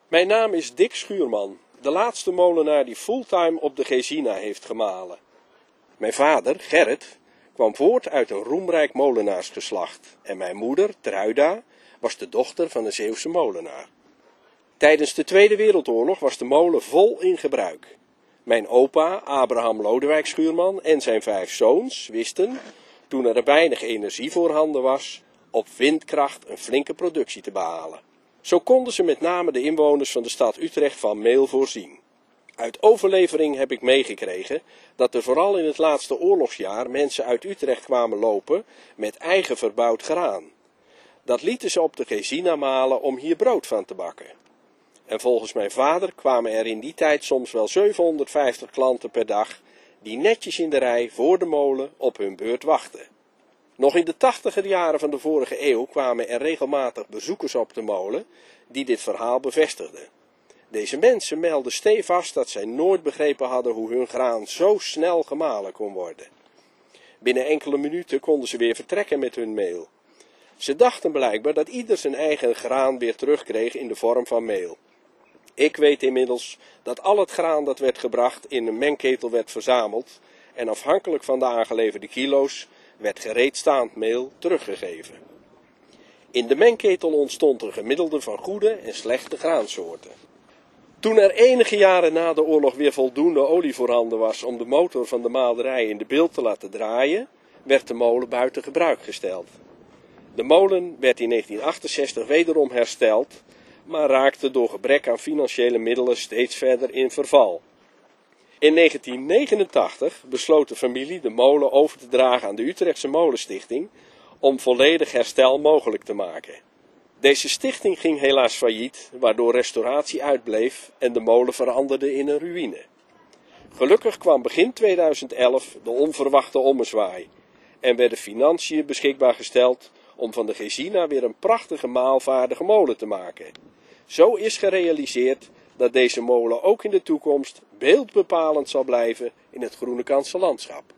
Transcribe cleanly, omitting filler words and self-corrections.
Mijn naam is Dick Schuurman, de laatste molenaar die fulltime op de Gesina heeft gemalen. Mijn vader, Gerrit, kwam voort uit een roemrijk molenaarsgeslacht en mijn moeder, Truida, was de dochter van een Zeeuwse molenaar. Tijdens de Tweede Wereldoorlog was de molen vol in gebruik. Mijn opa, Abraham Lodewijk Schuurman, en zijn 5 zoons wisten, toen er weinig energie voorhanden was, op windkracht een flinke productie te behalen. Zo konden ze met name de inwoners van de stad Utrecht van meel voorzien. Uit overlevering heb ik meegekregen dat er vooral in het laatste oorlogsjaar mensen uit Utrecht kwamen lopen met eigen verbouwd graan. Dat lieten ze op de Gesina malen om hier brood van te bakken. En volgens mijn vader kwamen er in die tijd soms wel 750 klanten per dag die netjes in de rij voor de molen op hun beurt wachten. Nog in de 80er jaren van de vorige eeuw kwamen er regelmatig bezoekers op de molen die dit verhaal bevestigden. Deze mensen meldden stevast dat zij nooit begrepen hadden hoe hun graan zo snel gemalen kon worden. Binnen enkele minuten konden ze weer vertrekken met hun meel. Ze dachten blijkbaar dat ieder zijn eigen graan weer terugkreeg in de vorm van meel. Ik weet inmiddels dat al het graan dat werd gebracht in een mengketel werd verzameld en afhankelijk van de aangeleverde kilo's werd gereedstaand meel teruggegeven. In de mengketel ontstond een gemiddelde van goede en slechte graansoorten. Toen er enige jaren na de oorlog weer voldoende olie voorhanden was om de motor van de malerij in de bil te laten draaien, werd de molen buiten gebruik gesteld. De molen werd in 1968 wederom hersteld, maar raakte door gebrek aan financiële middelen steeds verder in verval. In 1989 besloot de familie de molen over te dragen aan de Utrechtse Molenstichting om volledig herstel mogelijk te maken. Deze stichting ging helaas failliet, waardoor restauratie uitbleef en de molen veranderde in een ruïne. Gelukkig kwam begin 2011 de onverwachte ommezwaai en werden financiën beschikbaar gesteld om van de Gesina weer een prachtige maalvaardige molen te maken. Zo is gerealiseerd dat deze molen ook in de toekomst beeldbepalend zal blijven in het Groenekantse landschap.